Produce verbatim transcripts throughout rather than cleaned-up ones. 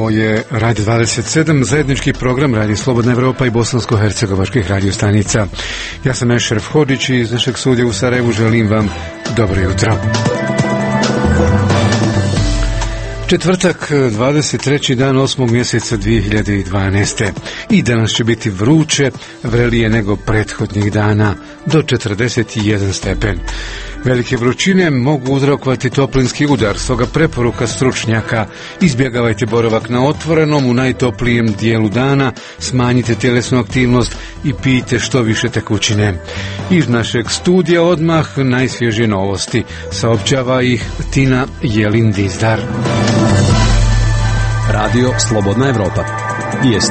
Ovo je Radio dvadeset sedam, zajednički program Radio Slobodna Evropa i bosansko-hercegovačkih radiostanica. Ja sam Ešref Hodžić i iz našeg studija u Sarajevu želim vam dobro jutro. Četvrtak, dvadeset treći dan osmog mjeseca dvije hiljade dvanaeste. I danas će biti vruće, vrelije nego prethodnih dana, do četrdeset jedan stepen. Velike vrućine mogu uzrokovati toplinski udar, stoga preporuka stručnjaka: izbjegavajte boravak na otvorenom u najtoplijem dijelu dana, smanjite tjelesnu aktivnost i pijte što više tekućine. Iz našeg studija odmah najsvježije novosti, saopćava ih Tina Jelin Dizdar. Radio Slobodna Evropa. Vijesti.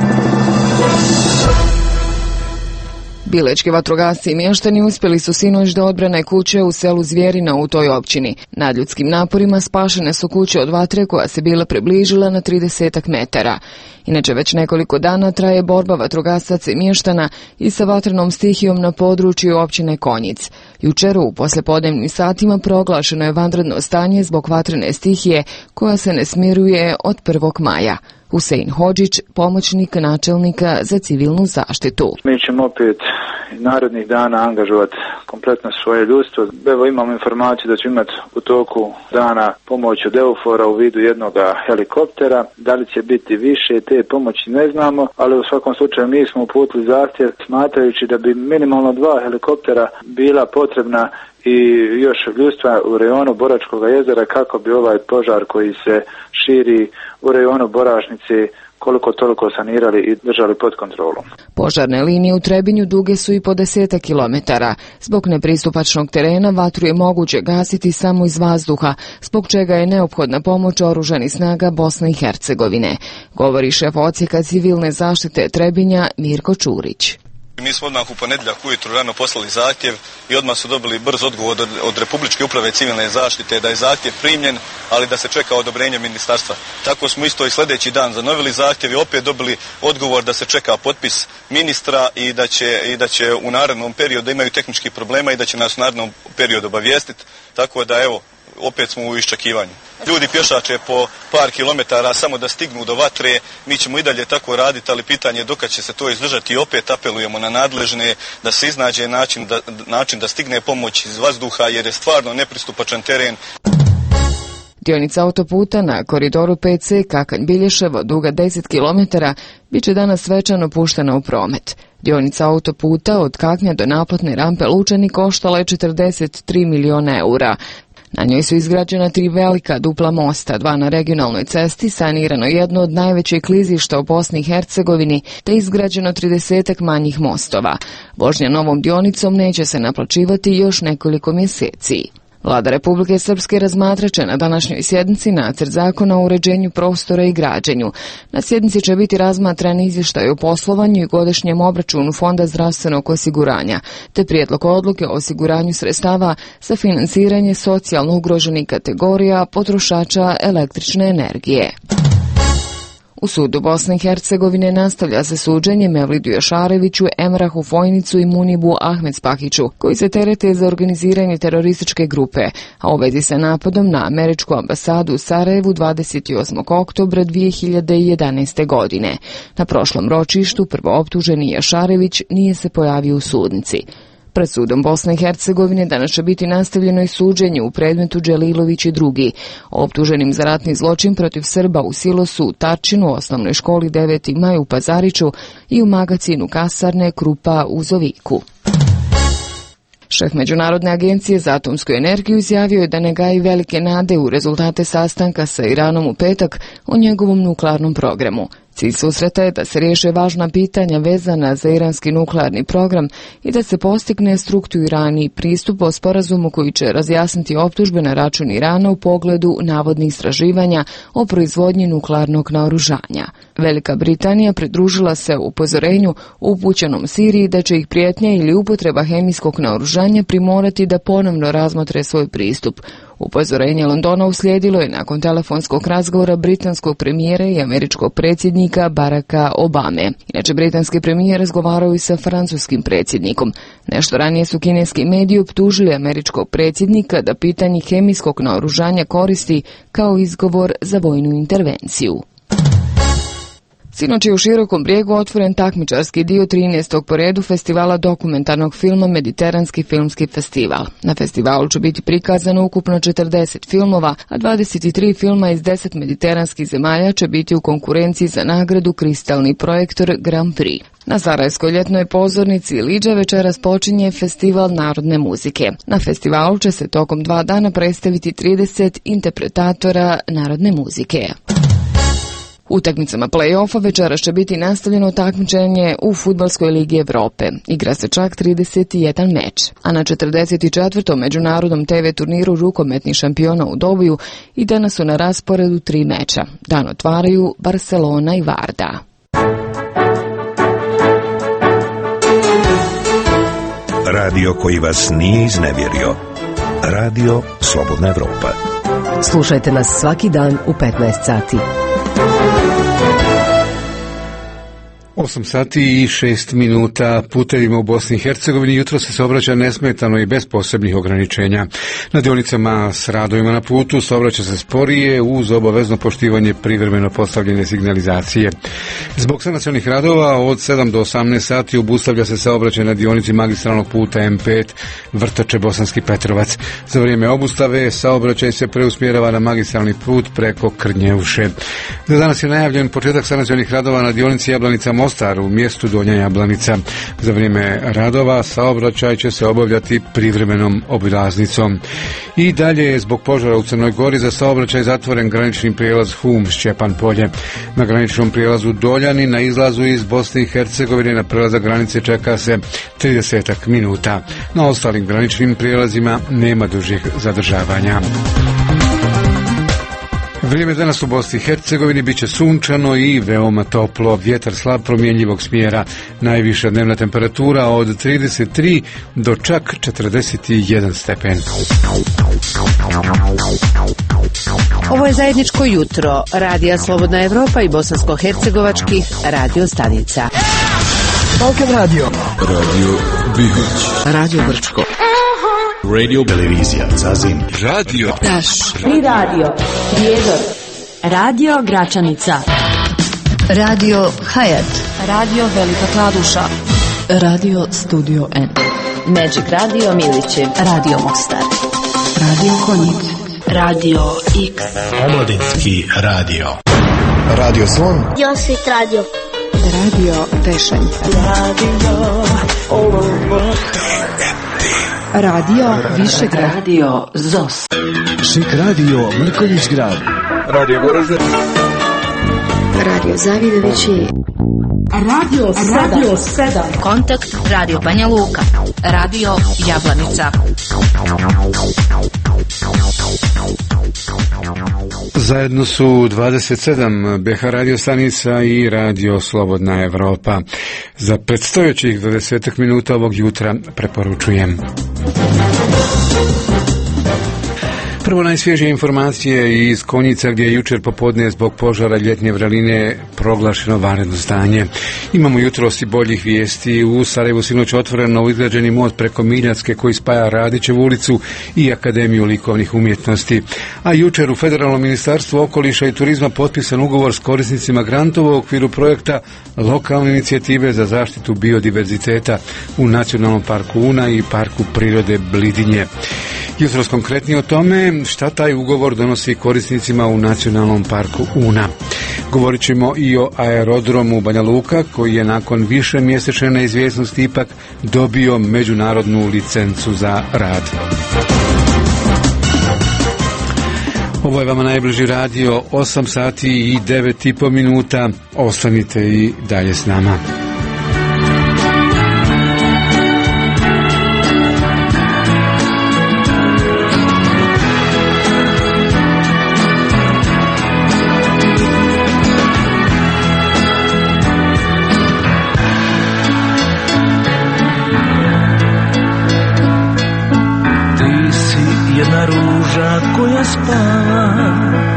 Bilečki vatrogasci i mještani uspjeli su sinoć da odbrane kuće u selu Zvjerina u toj općini. Nadljudskim naporima spašene su kuće od vatre koja se bila približila na tridesetak metara. Inače, već nekoliko dana traje borba vatrogasaca i mještana i sa vatrenom stihijom na području općine Konjic. Jučer u poslijepodnevnim satima proglašeno je vanredno stanje zbog vatrene stihije koja se ne smiruje od prvog maja. Husein Hodžić, pomoćnik načelnika za civilnu zaštitu. Mi ćemo opet narednih dana angažovati kompletno svoje ljudstvo. Evo, imamo informaciju da ćemo imati u toku dana pomoć od EUFOR-a u vidu jednog helikoptera. Da li će biti više te pomoći ne znamo, ali u svakom slučaju mi smo uputili zahtjev smatrajući da bi minimalno dva helikoptera bila potrebna i još ljudstva u rejonu Boračkog jezera kako bi ovaj požar koji se širi u rejonu Borašnice koliko toliko sanirali i držali pod kontrolom. Požarne linije u Trebinju duge su i po desetak kilometara. Zbog nepristupačnog terena vatru je moguće gasiti samo iz vazduha, zbog čega je neophodna pomoć oružanih snaga Bosne i Hercegovine, govori šef odsjeka civilne zaštite Trebinja Mirko Čurić. Mi smo odmah u ponedjeljak ujutro rano poslali zahtjev i odmah su dobili brz odgovor od, od Republičke uprave civilne zaštite da je zahtjev primljen, ali da se čeka odobrenje ministarstva. Tako smo isto i sljedeći dan zanovili zahtjev i opet dobili odgovor da se čeka potpis ministra i da će, i da će u narednom periodu da imaju tehničkih problema i da će nas u narednom periodu obavijestiti. Tako da evo, opet smo u iščekivanju. Ljudi pješače po par kilometara samo da stignu do vatre, mi ćemo i dalje tako raditi, ali pitanje je dokad će se to izdržati i opet apelujemo na nadležne da se iznađe način da, način da stigne pomoć iz vazduha jer je stvarno nepristupačan teren. Dionica autoputa na koridoru pet ce Kakanj-Bilješevo, duga deset kilometara, bit će danas svečano puštena u promet. Dionica autoputa od Kaknja do naplatne rampe Lučani koštala je četrdeset tri miliona eura. Na njoj su izgrađena tri velika dupla mosta, dva na regionalnoj cesti, sanirano jedno od najvećih klizišta u Bosni i Hercegovini, te izgrađeno tridesetak manjih mostova. Vožnja novom dionicom neće se naplaćivati još nekoliko mjeseci. Vlada Republike Srpske razmatraće na današnjoj sjednici nacrt zakona o uređenju prostora i građenju. Na sjednici će biti razmatran izvještaj o poslovanju i godišnjem obračunu Fonda zdravstvenog osiguranja, te prijedlog odluke o osiguranju sredstava za financiranje socijalno ugroženih kategorija potrošača električne energije. U sudu Bosne i Hercegovine nastavlja se suđenje Mevlidu Jošareviću, Emrahu Fojnicu i Munibu Ahmedspahiću, koji se terete za organiziranje terorističke grupe, a u vezi sa napadom na američku ambasadu u Sarajevu dvadeset osmog oktobra dvije hiljade jedanaeste. godine. Na prošlom ročištu prvooptuženi Jošarević nije se pojavio u sudnici. Pred sudom Bosne i Hercegovine danas će biti nastavljeno i suđenje u predmetu Đelilović i drugi, optuženim za ratni zločin protiv Srba u Silosu, u Tarčinu, osnovnoj školi deveti maj u Pazariću i u magacinu Kasarne Krupa u Zoviku. Šef Međunarodne agencije za atomsku energiju izjavio je da ne gaji velike nade u rezultate sastanka sa Iranom u petak o njegovom nuklearnom programu. Cilj susreta je da se riješe važna pitanja vezana za iranski nuklearni program i da se postigne strukturirani pristup o sporazumu koji će razjasniti optužbe na račun Irana u pogledu navodnih istraživanja o proizvodnji nuklearnog naoružanja. Velika Britanija pridružila se upozorenju upućenom Siriji da će ih prijetnja ili upotreba hemijskog naoružanja primorati da ponovno razmotre svoj pristup. Upozorenje Londona uslijedilo je nakon telefonskog razgovora britanskog premijera i američkog predsjednika Baracka Obame. Inače, britanski premijer razgovarao i sa francuskim predsjednikom. Nešto ranije su kineski mediji optužili američkog predsjednika da pitanje hemijskog naoružanja koristi kao izgovor za vojnu intervenciju. Sinoć je u Širokom Brijegu otvoren takmičarski dio trinaestog po redu festivala dokumentarnog filma Mediteranski filmski festival. Na festivalu će biti prikazano ukupno četrdeset filmova, a dvadeset tri filma iz deset mediteranskih zemalja će biti u konkurenciji za nagradu Kristalni projektor Grand Prix. Na Sarajevskoj ljetnoj pozornici Liđa večeras počinje festival narodne muzike. Na festivalu će se tokom dva dana predstaviti trideset interpretatora narodne muzike. U utakmicama play-offa večeras će biti nastavljeno takmičenje u Fudbalskoj ligi Evrope. Igra se čak trideset jedan meč, a na četrdeset četvrtom međunarodnom te ve turniru rukometnih šampiona u Dobiju i danas su na rasporedu tri meča. Dan otvaraju Barcelona i Varda. Radio koji vas nije iznevjerio. Radio Slobodna Evropa. Slušajte nas svaki dan u petnaest sati. osam sati i šest minuta. Putevima u Bosni i Hercegovini jutro se saobraća nesmetano i bez posebnih ograničenja. Na dionicama s radovima na putu saobraća se sporije uz obavezno poštivanje privremeno postavljene signalizacije. Zbog sanacionih radova od sedam do osamnaest sati obustavlja se saobraćaj na dionici magistralnog puta em pet Vrtače Bosanski Petrovac. Za vrijeme obustave saobraćaj se preusmjerava na magistralni put preko Krnjeuše. Za danas je najavljen početak sanacionih radova na dionici Jablanica Mostar u mjestu Donja Jablanica. Za vrijeme radova saobraćaj će se obavljati privremenom obilaznicom. I dalje je zbog požara u Crnoj Gori za saobraćaj zatvoren granični prijelaz Hum Šćepan Polje. Na graničnom prijelazu Doljani na izlazu iz Bosne i Hercegovine na prelazak granice čeka se trideset minuta. Na ostalim graničnim prijelazima nema dužih zadržavanja. Vrijeme danas u Bosni i Hercegovini bit će sunčano i veoma toplo, vjetar slab promjenjivog smjera, najviša dnevna temperatura od trideset tri do čak četrdeset jedan stepen. Ovo je zajedničko jutro Radija Slobodna Evropa i bosansko-hercegovačkih radio stanica. Balkan radio. Radio Bihać. Radio Brčko. Radio Televizija Zazim. Radio Daš. I radio Prijedor. Radio Gračanica. Radio Hayat. Radio Velika Kladuša. Radio Studio N. Magic Radio Milićev. Radio Mostar. Radio Konjic. Radio X. Omladinski radio. Radio Slon. Josip Radio. Radio Tešanj. Radio Olovo. Radio Višegrad. Radio Zos. Šik radio Mrkonjić Grad. Radio Goražde. Radio Zavidovići. Radio Radio sedam. Kontakt Radio Banja Luka. Radio Jablanica. Zajedno su dvadeset sedam be ha radio stanica i Radio Slobodna Evropa. Za predstojećih dvadeset minuta ovog jutra preporučujem. Prvo najsvježije informacije iz Konjica gdje je jučer popodne zbog požara ljetnje vreline proglašeno vanredno stanje. Imamo jutros i boljih vijesti. U Sarajevu sinoć otvoren novoizgrađeni most preko Miljacke koji spaja Radićevu ulicu i Akademiju likovnih umjetnosti. A jučer u Federalnom ministarstvu okoliša i turizma potpisan ugovor s korisnicima grantova u okviru projekta lokalne inicijative za zaštitu biodiverziteta u Nacionalnom parku Una i Parku prirode Blidinje. Jutros konkretnije o tome šta taj ugovor donosi korisnicima u Nacionalnom parku Una. Govorit ćemo i o aerodromu Banja Luka koji je nakon više mjesečne neizvjesnosti ipak dobio međunarodnu licencu za rad. Ovo je vama najbliži radio, osam sati i devet i po minuta. Ostanite i dalje s nama. Koja spava,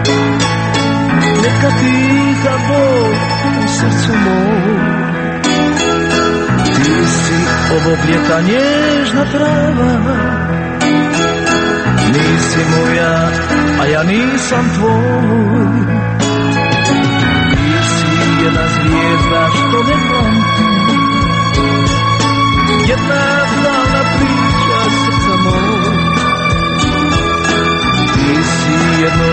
neka tiha bol u srcu mom. Ti si ovog ljeta nježna trava, nisi moja, a ja nisam tvoj. Ti si jedna zvijezda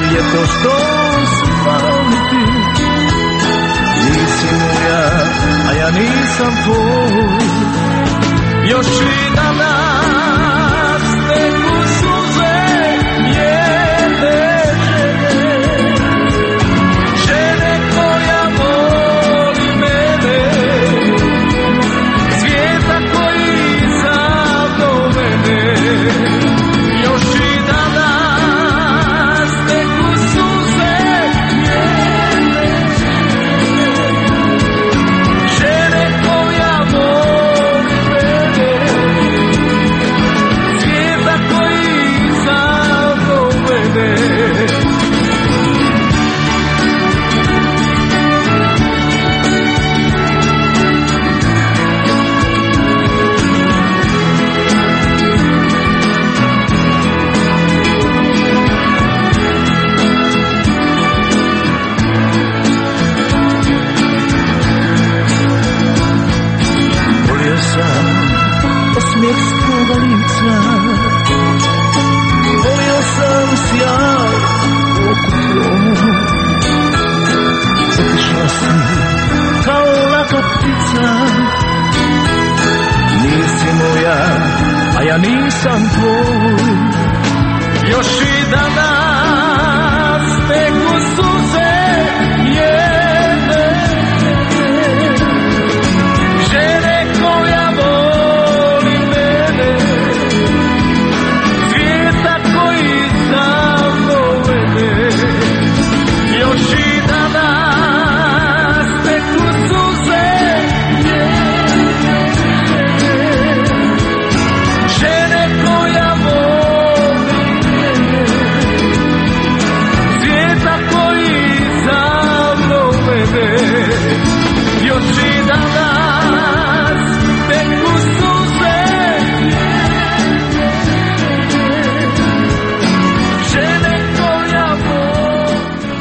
je to što su pameti. Nisi moja, a ja nisam tvoj. Još i danas teku suze jedne žene, žene koja voli mene, svijeta koji zadomene. Još i danas teku suze jedne žene koja voli mene, svijeta koji zadomene. Volio sam osmijeh svoga lica, volio sam sjaj u oku tvoj. Otišla si kao laka ptica, nisi moja, a ja nisam tvoj. Još i danas teku suze jedne žene koja voli mene, svijeta koji zadomene. Još i danas teku suze jedne žene koja voli mene, svijeta koji zadomene. Još i danas teku suze žene koja voli.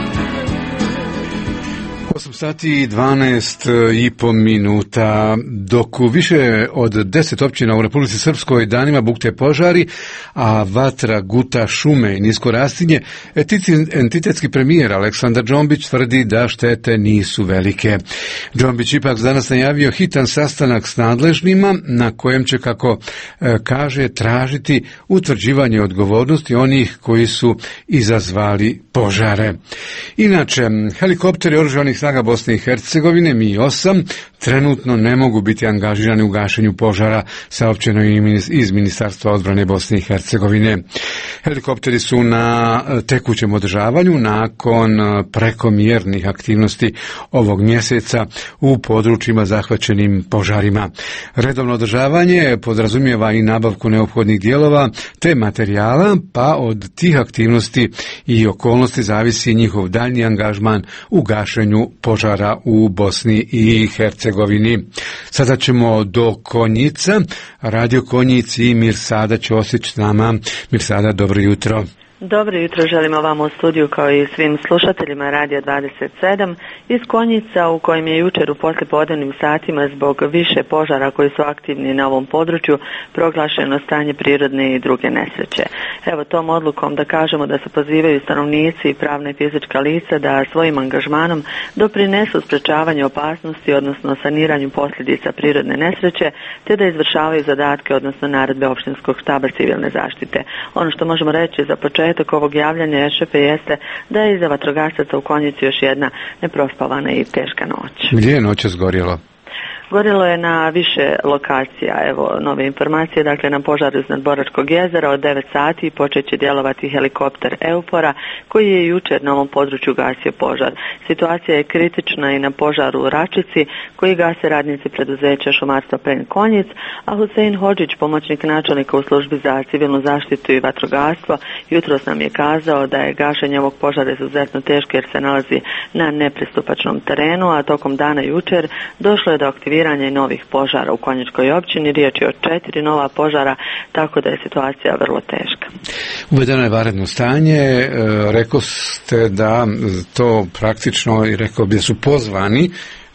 osam sati i dvanaest i po minuta, dok u više od deset općina u Republici Srpskoj danima bukte požari, a vatra guta šume i nisko rastinje, entitetski premijer Aleksandar Džombić tvrdi da štete nisu velike. Džombić ipak danas najavio hitan sastanak s nadležnima na kojem će, kako e, kaže, tražiti utvrđivanje odgovornosti onih koji su izazvali požare. Inače, helikopteri oružanih snaga Bosne i Hercegovine Mi osam trenutno ne mogu biti angažirani u gašenju požara, saopćeno je iz Ministarstva odbrane Bosne i Hercegovine. Helikopteri su na tekućem održavanju nakon prekomjernih aktivnosti ovog mjeseca u područjima zahvaćenim požarima. Redovno održavanje podrazumijeva i nabavku neophodnih dijelova te materijala, pa od tih aktivnosti i okolnosti zavisi njihov daljnji angažman u gašenju požara u Bosni i Hercegovini. Sada ćemo do Konjica, Radio Konjic i Mirsada Ćosić s nama. Mirsada, dobro jutro. Dobro jutro, želimo vam u studiju kao i svim slušateljima Radio dvadeset sedam iz Konjica, u kojem je jučer u poslijepodnevnim satima zbog više požara koji su aktivni na ovom području proglašeno stanje prirodne i druge nesreće. Evo, tom odlukom da kažemo da se pozivaju stanovnici i pravna i fizička lica da svojim angažmanom doprinesu sprečavanju opasnosti, odnosno saniranju posljedica prirodne nesreće, te da izvršavaju zadatke, odnosno naredbe općinskog štaba civilne zaštite. Ono što možemo reći za početak ovog javljanja Ešefe jeste da je iza vatrogasaca u Konjici još jedna neprospavana i teška noć. Gdje je noćas gorjelo? Gorjelo je na više lokacija, evo nove informacije, dakle na požaru iznad Boračkog jezera od devet sati počet će djelovati helikopter Eufora koji je jučer na ovom području gasio požar. Situacija je kritična i na požaru u Račici koji gase radnici preduzeća šumarstva Pren Konjic, a Husein Hodžić, pomoćnik načelnika u službi za civilnu zaštitu i vatrogastvo, jutros nam je kazao da je gašenje ovog požara izuzetno teško jer se nalazi na nepristupačnom terenu, a tokom dana jučer došlo je do aktiviranja i novih požara u Konjičkoj općini. Riječ je o četiri nova požara, tako da je situacija vrlo teška. Uvedeno je vanredno stanje, e, rekao ste da to praktično, i rekao bi da su pozvani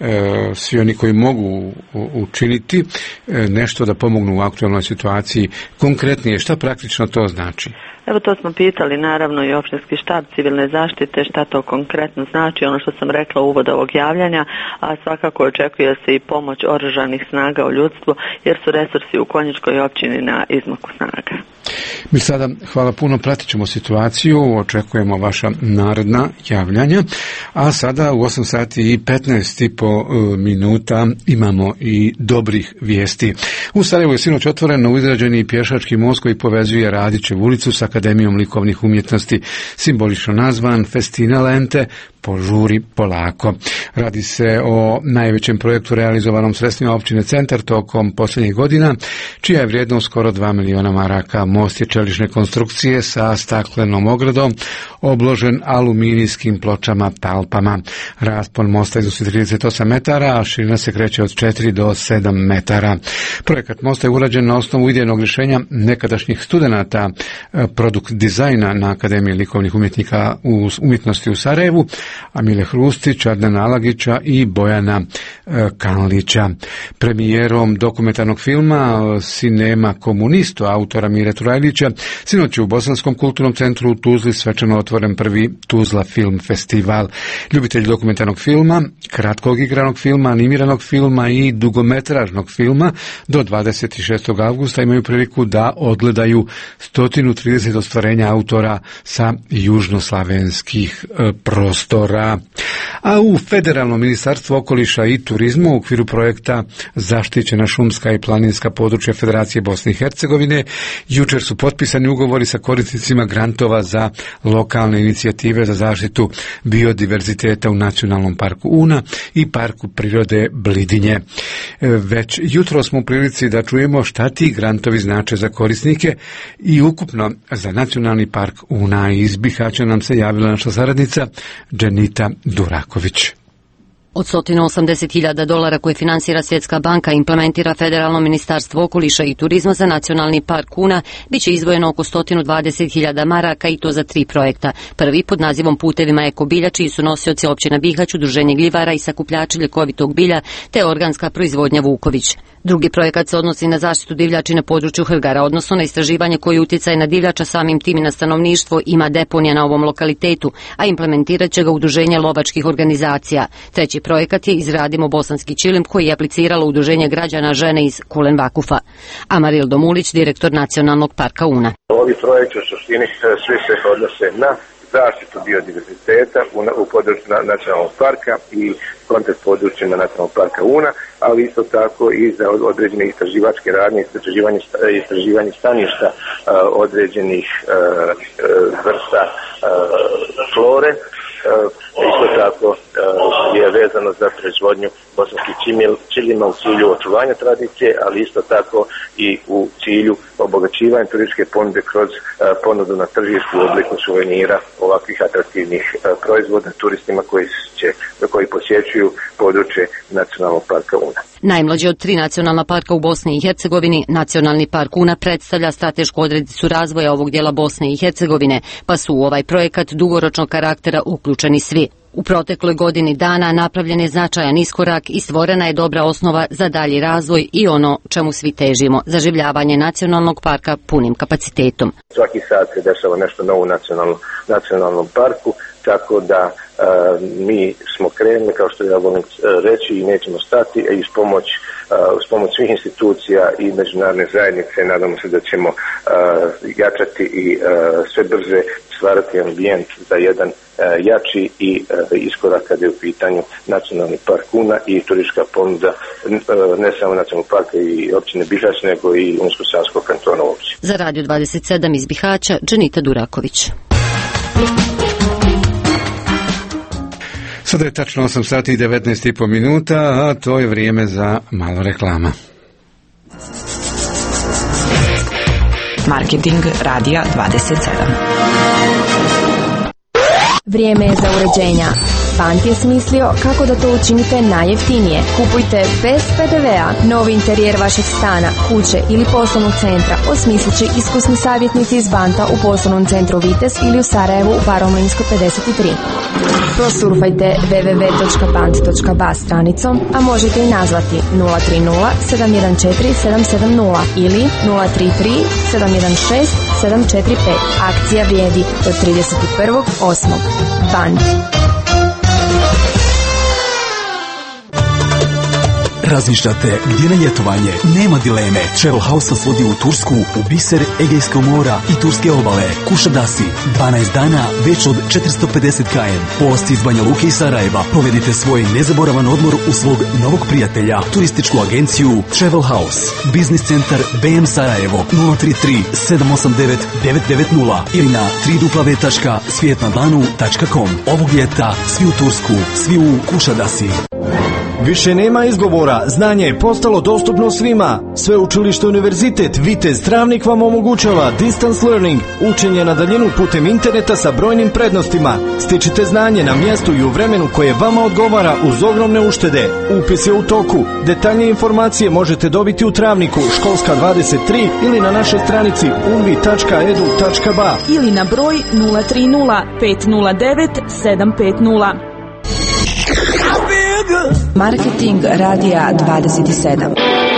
svi oni koji mogu učiniti nešto da pomognu u aktualnoj situaciji. Konkretnije, šta praktično to znači? Evo to smo pitali naravno i općinski štab civilne zaštite šta to konkretno znači, ono što sam rekla u uvodu ovog javljanja, a svakako očekuje se i pomoć oružanih snaga u ljudstvu jer su resursi u Konjičkoj općini na izmaku snaga. Mi sada, hvala puno, pratit ćemo situaciju, očekujemo vaša naredna javljanja, a sada u osam sati i petnaest i po minuta imamo i dobrih vijesti. U Sarajevu je sinoć otvoren novoizgrađeni pješački most koji povezuje Radićevu ulicu sa Akademijom likovnih umjetnosti, simbolično nazvan Festina Lente, požuri polako. Radi se o najvećem projektu realizovanom sredstvima općine Centar tokom posljednjih godina, čija je vrijednost skoro dva miliona maraka. Most je čelične konstrukcije sa staklenom ogradom, obložen aluminijskim pločama talpama. Raspon mosta iznosi trideset osam metara, a širina se kreće od četiri do sedam metara. Projekat mosta je urađen na osnovu idejnog rješenja nekadašnjih studenata produkt dizajna na Akademiji likovnih umjetnika u umjetnosti u Sarajevu, Amile Hrustić, Adnana Alagića i Bojana e, Kanlića. Premijerom dokumentarnog filma Sinema komunisto autora Mire Turajlića sinoć je u Bosanskom kulturnom centru u Tuzli svečano otvoren prvi Tuzla film festival. Ljubitelji dokumentarnog filma, kratkog igranog filma, animiranog filma i dugometražnog filma do dvadeset šestog avgusta imaju priliku da odgledaju sto trideset ostvarenja autora sa južnoslavenskih e, prostora. A u Federalno ministarstvo okoliša i turizma u okviru projekta Zaštićena šumska i planinska područja Federacije Bosne i Hercegovine jučer su potpisani ugovori sa korisnicima grantova za lokalne inicijative za zaštitu biodiverziteta u Nacionalnom parku Una i Parku prirode Blidinje. Već jutro smo u prilici da čujemo šta ti grantovi znače za korisnike i ukupno za Nacionalni park Una. Iz Bihaća nam se javila naša saradnica Dženita Duraković. Od sto osamdeset hiljada dolara koje finansira Svjetska banka implementira Federalno ministarstvo okoliša i turizma za Nacionalni park Una, bit će izdvojeno oko sto dvadeset hiljada maraka i to za tri projekta. Prvi pod nazivom Putevima eko bilja, čiji su nosioci općina Bihać, udruženje glivara i sakupljači ljekovitog bilja te organska proizvodnja Vuković. Drugi projekat se odnosi na zaštitu divljači na području Hrgara, odnosno na istraživanje koji utjecaj na divljača samim tim i na stanovništvo ima deponija na ovom lokalitetu, a implementirat će ga udruženje lovačkih organizacija. Treći projekat je Izradimo bosanski čilim koji je apliciralo udruženje građana žene iz Kulen Vakufa. Amaril Domulić, direktor Nacionalnog parka Una. Ovi projekti u suštini svi se odnose na zaštitu biodiverziteta u, u području nacionalnog parka i kontekst područjima nacionalnog parka Una, ali isto tako i za određene istraživačke radnje, istraživanje, istraživanje staništa uh, određenih uh, vrsta uh, flore. Uh, isto tako uh, je vezano za proizvodnju bosanskih čiljima u cilju očuvanja tradicije, ali isto tako i u cilju obogaćivanja turističke ponude kroz uh, ponudu na tržištu u obliku suvenira ovakvih atraktivnih uh, proizvoda turistima koji će, koji posjećuju područje Nacionalnog parka Una. Najmlađi od tri nacionalna parka u Bosni i Hercegovini, Nacionalni park Una predstavlja stratešku odrednicu razvoja ovog dijela Bosne i Hercegovine, pa su u ovaj projekat dugoročnog karaktera uključeni svi. U protekloj godini dana napravljen je značajan iskorak i stvorena je dobra osnova za dalji razvoj i ono čemu svi težimo, zaživljavanje nacionalnog parka punim kapacitetom. Svaki sat se dešava nešto novo u nacionalnom, nacionalnom parku, tako da e, mi smo krenuli, kao što ja volim reći, i nećemo stati, i uz pomoć, e, uz pomoć svih institucija i međunarodne zajednice nadamo se da ćemo e, jačati i e, sve brže stvarati ambijent za jedan e, jači i e, iskorak kada je u pitanju Nacionalni park Una i turistička ponuda e, ne samo Nacionalnog parka i općine Bihać, nego i Unsko-Sanskog kantona uopće. Za Radio dvadeset sedam iz Bihaća, Dženita Duraković. Sada je tačno osam sati i devetnaest i po minuta, a to je vrijeme za malo reklama. Marketing Radija dvadeset sedam. Vrijeme je za uređenja. Bant je smislio kako da to učinite najjeftinije. Kupujte bez pe de vea. Novi interijer vašeg stana, kuće ili poslovnog centra osmislit će iskusni savjetnici iz Banta u poslovnom centru Vites ili u Sarajevu u Paromlinskoj pedeset tri. Prosurfajte w w w točka bant točka ba stranicom, a možete i nazvati nula tri nula sedam jedan četiri sedam sedam nula ili nula tri tri sedam jedan šest sedam četiri pet. Akcija vrijedi do trideset prvog osmog Bant. Razmišljate gdje na ljetovanje? Nema dileme. Travel House vas vodi u Tursku, u biser Egejskog mora i turske obale. Kušadasi, dvanaest dana, već od četiristo pedeset kilometara. Posti iz Banja Luke i Sarajeva. Provedite svoj nezaboravan odmor u svog novog prijatelja. Turističku agenciju Travel House. Biznis centar be em Sarajevo nula tri tri sedam osam devet devet devet nula ili na w w w točka svijetnadlanu točka com. Ovog ljeta svi u Tursku, svi u Kušadasi. Više nema izgovora, znanje je postalo dostupno svima. Sveučilište Univerzitet Vitez Travnik vam omogućava distance learning, učenje na daljinu putem interneta sa brojnim prednostima. Stičite znanje na mjestu i u vremenu koje vama odgovara uz ogromne uštede. Upis je u toku. Detaljnije informacije možete dobiti u Travniku, školska dvadeset tri ili na našoj stranici unvi točka edu točka ba ili na broj nula tri nula pet nula devet sedam pet nula. Marketing radija dvadeset sedam.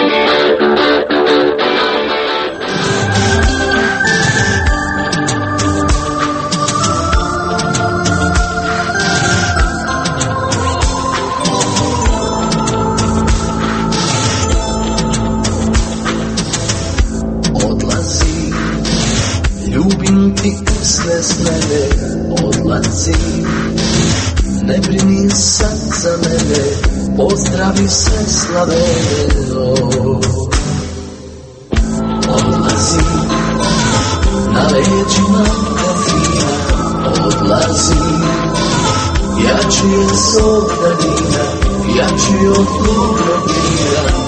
Odlazi, ljubim ti usne smene, odlazi. Ne brini sad za mene, pozdravi se Slaveno. Odlazi, na leđima kafina, odlazi. Jači je sol danina, jači od glugrovina.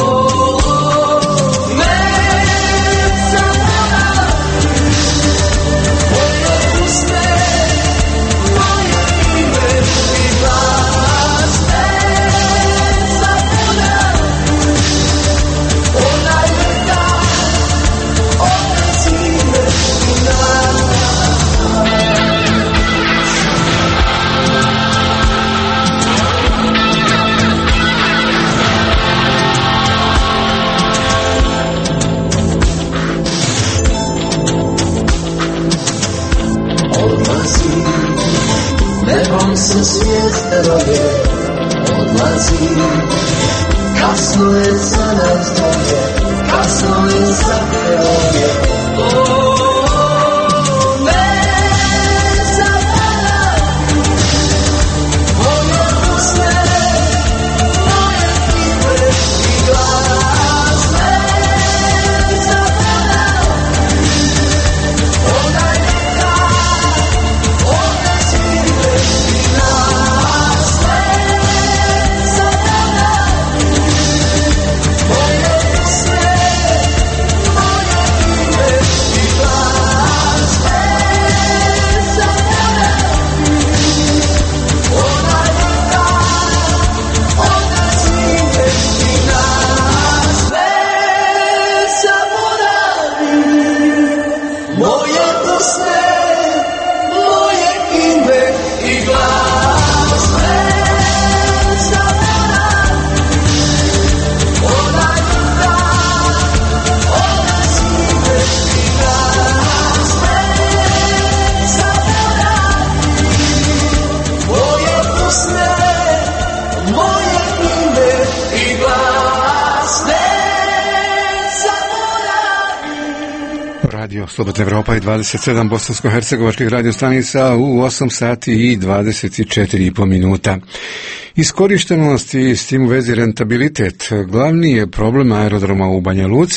Nebom se svijest roje, odlazi. Kasno je za nas dvoje, kasno je za heroje. Slobodna Evropa i dvadeset sedam bosansko-hercegovačkih radiostanica u osam sati i dvadeset četiri i po minuta. Iskorištenost i s tim u vezi rentabilitet glavni je problem aerodroma u Banja Luci,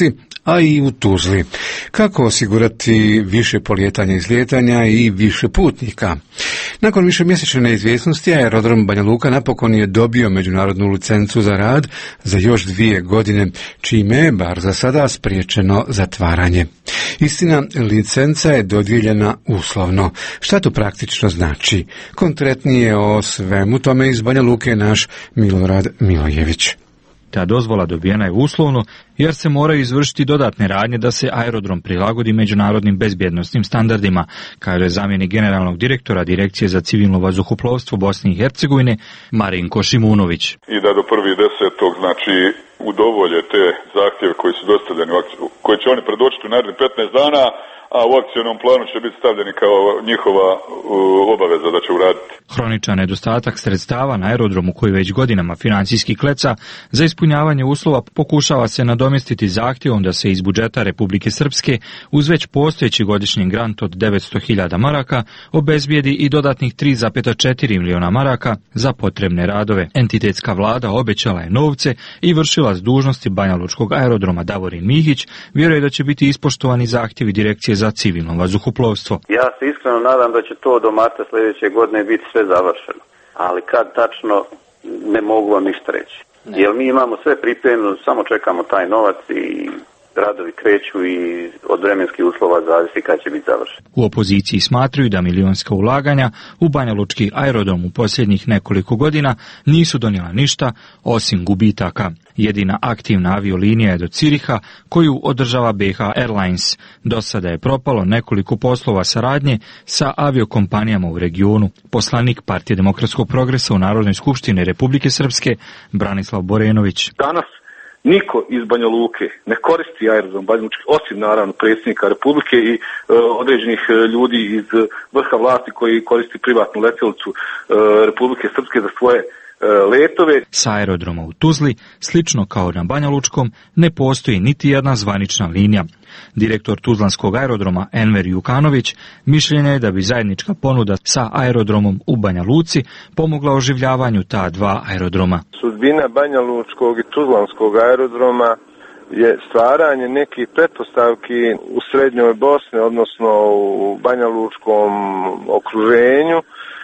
a i u Tuzli. Kako osigurati više polijetanja i izlijetanja i više putnika? Nakon višemjesečne neizvjesnosti, aerodrom Banja Luka napokon je dobio međunarodnu licencu za rad za još dvije godine, čime je, bar za sada, spriječeno zatvaranje. Istina, licenca je dodijeljena uslovno. Šta to praktično znači? Konkretnije o svemu tome iz Banja Luke je naš Milorad Milojević. Ta dozvola dobijena je uslovno jer se moraju izvršiti dodatne radnje da se aerodrom prilagodi međunarodnim bezbjednosnim standardima, kaže zamjenik generalnog direktora Direkcije za civilno vazduhoplovstvo Bosne i Hercegovine Marinko Šimunović. I da do prvog desetog znači udovolje te zahtjeve koji su dostavljeni u akciju, koje će oni predočiti u narednih petnaest dana, a u akcijnom planu će biti stavljeni kao njihova uh, obaveza da će uraditi. Hroničan nedostatak sredstava na aerodromu koji već godinama financijski kleca za ispunjavanje uslova pokušava se nadomjestiti zahtjevom da se iz budžeta Republike Srpske uz već postojeći godišnji grant od devetsto hiljada maraka obezbijedi i dodatnih tri zarez četiri miliona maraka za potrebne radove. Entitetska vlada obećala je novce i vršilac dužnosti Banjalučkog aerodroma Davorin Mihić vjeruje da će biti ispoštovani zahtjevi Direkcije za civilno vazduhoplovstvo. Ja se iskreno nadam da će to do marta sljedeće godine biti sve završeno, ali kad tačno ne mogu vam ništa reći. Ne. Jer mi imamo sve pripremljeno, samo čekamo taj novac i radovi kreću i od vremenskih uslova zavisi kad će biti završen. U opoziciji smatraju da milionska ulaganja u Banjalučki aerodrom u posljednjih nekoliko godina nisu donijela ništa osim gubitaka. Jedina aktivna aviolinija je do Ciriha koju održava B H Airlines. Do sada je propalo nekoliko poslova saradnje sa aviokompanijama u regionu. Poslanik Partije demokratskog progresa u Narodnoj skupštini Republike Srpske Branislav Borenović. Danas niko iz Banja Luke ne koristi aerodrom Banja Lučki, osim naravno predsjednika Republike i e, određenih ljudi iz vrha vlasti koji koristi privatnu letjelicu e, Republike Srpske za svoje letove. Sa aerodroma u Tuzli, slično kao na Banja Lučkom, ne postoji niti jedna zvanična linija. Direktor Tuzlanskog aerodroma Enver Jukanović mišljenja je da bi zajednička ponuda sa aerodromom u Banja Luci pomogla oživljavanju ta dva aerodroma. Sudbina Banja Lučkog i Tuzlanskog aerodroma je stvaranje nekih pretpostavki u srednjoj Bosni, odnosno u Banja Lučkom okruženju,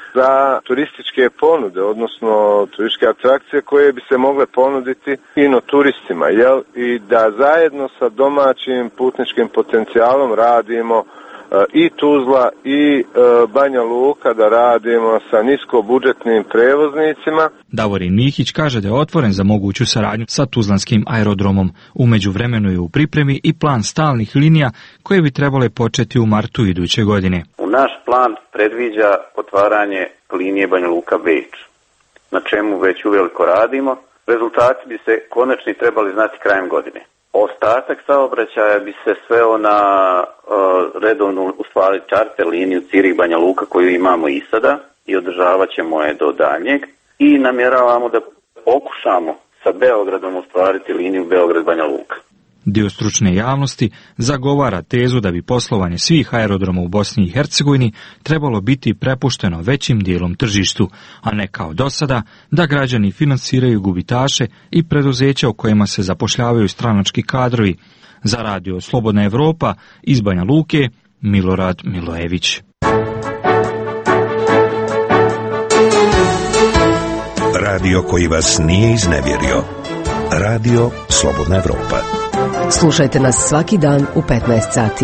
za turističke ponude, odnosno turističke atrakcije koje bi se mogle ponuditi ino turistima, jel? I da zajedno sa domaćim putničkim potencijalom radimo e, i Tuzla i e, Banja Luka, da radimo sa niskobudžetnim prevoznicima. Davorin Mihić kaže da je otvoren za moguću saradnju sa Tuzlanskim aerodromom. U međuvremenu je u pripremi i plan stalnih linija koje bi trebale početi u martu iduće godine. Naš plan predviđa otvaranje linije Banja Luka Beč, na čemu već uveliko radimo. Rezultati bi se konačni trebali znati krajem godine. Ostatak saobraćaja bi se sveo na uh, redovnu, u stvari, čarter liniju Cirih Banja Luka koju imamo i sada i održavat ćemo je do daljnjeg i namjeravamo da pokušamo sa Beogradom ostvariti liniju Beograd Banja Luka. Dio stručne javnosti zagovara tezu da bi poslovanje svih aerodroma u Bosni i Hercegovini trebalo biti prepušteno većim dijelom tržištu, a ne kao do sada da građani finansiraju gubitaše i preduzeća u kojima se zapošljavaju stranački kadrovi. Za radio Slobodna Evropa iz Banja Luke, Milorad Milojević. Radio koji vas nije iznevjerio. Radio Slobodna Evropa. Slušajte nas svaki dan u petnaest sati.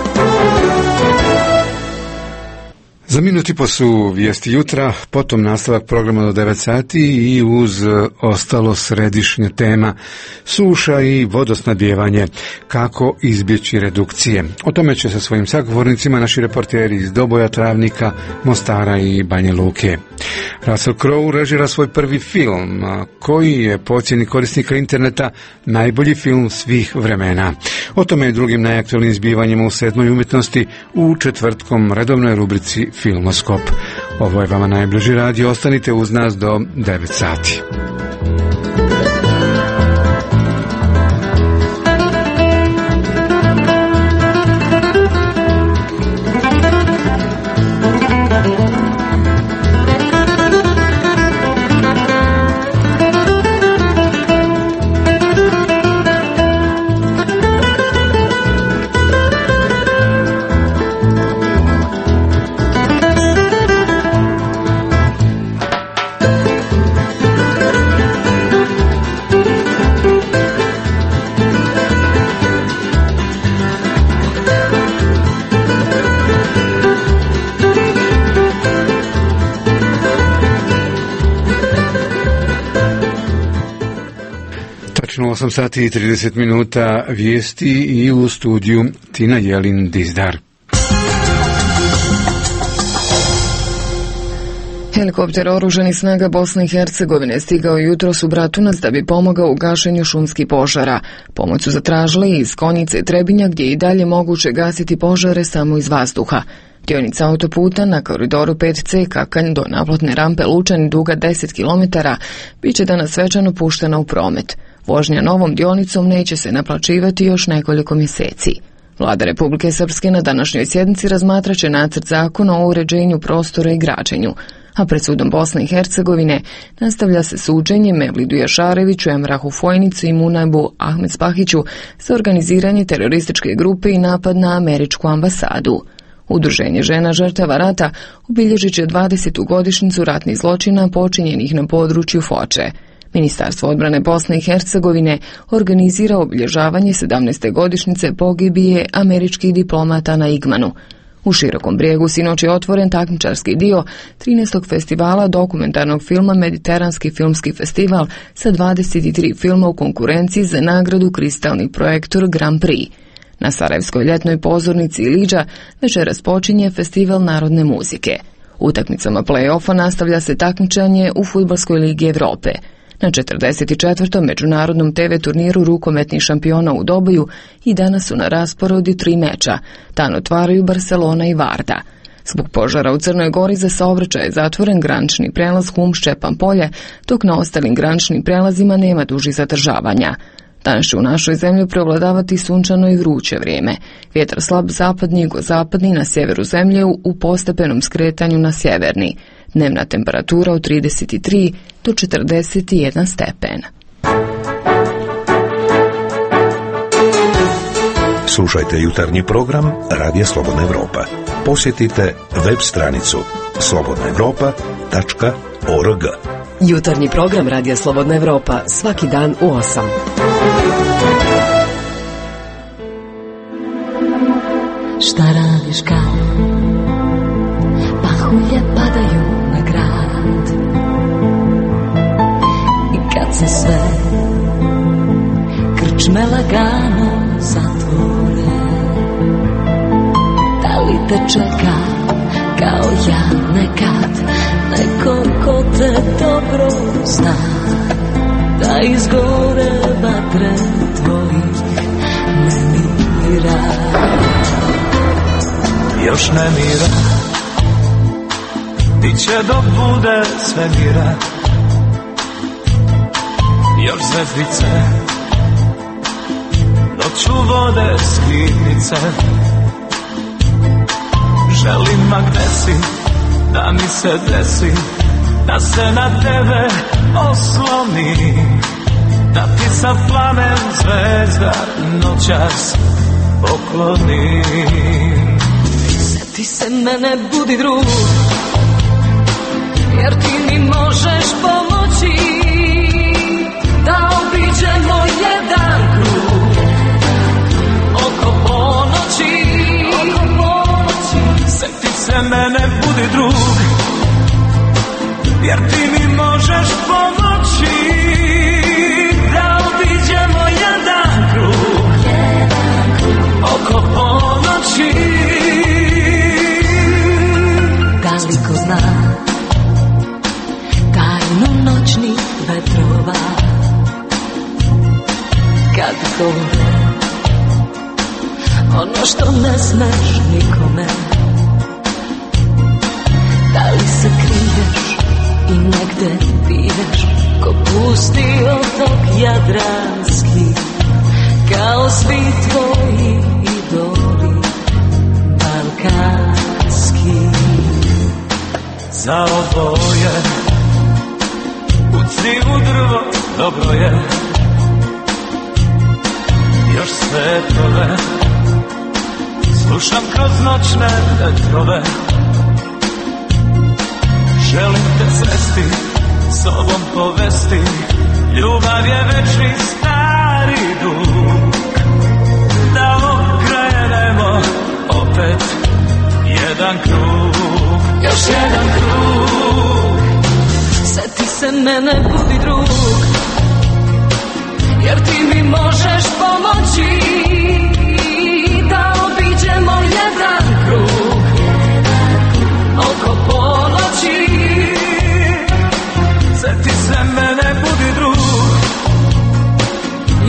Za minut i po su vijesti jutra, potom nastavak programa do devet sati i uz ostalo središnja tema suša i vodosnabdijevanje, kako izbjeći redukcije. O tome će sa svojim sagovornicima naši reporteri iz Doboja, Travnika, Mostara i Banja Luke. Russell Crowe režira svoj prvi film, koji je po ocjeni korisnika interneta najbolji film svih vremena. O tome i drugim najaktualnim zbivanjima u sedmoj umjetnosti u četvrtkom redovnoj rubrici Filmoskop. Ovo je vama najbliži radio, ostanite uz nas do devet sati. Tačno osam sati i trideset minuta vijesti i u studiju Tina Jelin Dizdar. Helikopter oružanih snaga Bosne i Hercegovine stigao jutros u Bratunac da bi pomogao u gašenju šumskih požara. Pomoć su zatražili iz Konjice i Trebinja, gdje je i dalje moguće gasiti požare samo iz vazduha. Dionica autoputa na koridoru pet ce Kakanj do naplotne rampe Lučani duga deset kilometara bit će danas svečano puštena u promet. Vožnja novom dionicom neće se naplaćivati još nekoliko mjeseci. Vlada Republike Srpske na današnjoj sjednici razmatraće nacrt zakona o uređenju prostora i građenju, a pred sudom Bosne i Hercegovine nastavlja se suđenje Mevlidu Jašareviću, Emrahu Fojnicu i Munabu Ahmedspahiću za organiziranje terorističke grupe i napad na američku ambasadu. Udruženje žena žrtava rata obilježit će dvadesetu godišnjicu ratnih zločina počinjenih na području Foče. Ministarstvo odbrane Bosne i Hercegovine organizira obilježavanje sedamnaeste godišnjice pogibije američkih diplomata na Igmanu. U Širokom Brijegu sinoć je otvoren takmičarski dio trinaestog festivala dokumentarnog filma Mediteranski filmski festival sa dvadeset tri filma u konkurenciji za nagradu Kristalni projektor Grand Prix. Na Sarajevskoj ljetnoj pozornici Iliđa večeras počinje festival narodne muzike. Utakmicama play-offa nastavlja se takmičenje u Fudbalskoj ligi Evrope. Na četrdeset četvrtom međunarodnom te ve turniru rukometnih šampiona u Dobaju i danas su na rasporedu tri meča. Dan otvaraju Barcelona i Varda. Zbog požara u Crnoj Gori za saobraćaj je zatvoren granični prelaz Hum-Ščepan polje, dok na ostalim graničnim prelazima nema dužih zadržavanja. Danas će u našoj zemlji preovladavati sunčano i vruće vrijeme. Vjetar slab zapadni i jugozapadni na sjeveru zemlje u postepenom skretanju na sjeverni. Dnevna temperatura od trideset tri do četrdeset jedan stepen. Slušajte jutarnji program Radija Slobodna Evropa. Posjetite web stranicu slobodna evropa tačka org. Jutarnji program Radija Slobodna Evropa svaki dan u osam. Šta radiš kad pahulje padaju na grad i kad se sve krčme lagano zatvore? Da li te čeka kao ja nekad neko ko te dobro zna, da izgore vatre tvojih nemira? Još ne mira, biće dok bude sve mira. Još zvezdice noću vode skritnice. Želim, ma gde si, da mi se desi, da se na tebe oslonim, da ti sa plamen zvezda noćas poklonim. Ti se mene, budi drug, jer ti mi možeš pomoći da obiđemo jedan krug oko ponoći. Oko ponoći. Sjeti se mene, budi drug, jer ti mi možeš pomoći da obiđemo jedan krug, jedan krug oko ponoći. Ko zna tajnu noćnih vetrova, kad govore ono što ne smeš nikome? Da li se kriješ i negde piješ ko pusti otok jadranski, kao svi tvoji idoli balkanski? Za oboje kucni u drvo, dobro je. Još svetove slušam kroz noćne vetrove. Želim te sresti, sobom povesti. Ljubav je večni stari dug. Da okrenemo opet jedan krug. Još jedan krug. Sjeti se mene, budi drug, jer ti